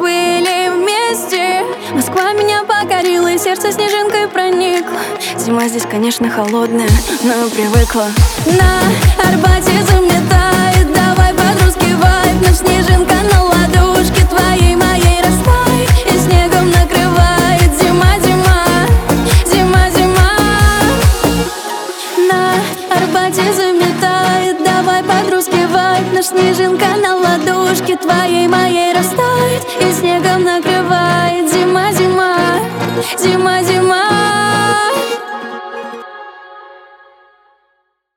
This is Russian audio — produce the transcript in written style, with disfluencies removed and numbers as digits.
были вместе. Москва меня покорила, и сердце снежинкой проникло. Зима здесь, конечно, холодная, но я привыкла. На Арбате заметает, давай под-русский вайб. Ночь снежинка на ладошке твоей, моей растает и снегом накрывает. Зима, зима, зима, зима. На Арбате заметает, давай под-русский вайб. Ночь снежинка на ладошке твоей, моей растает и снегом накрывает. Зима, зима, зима, зима.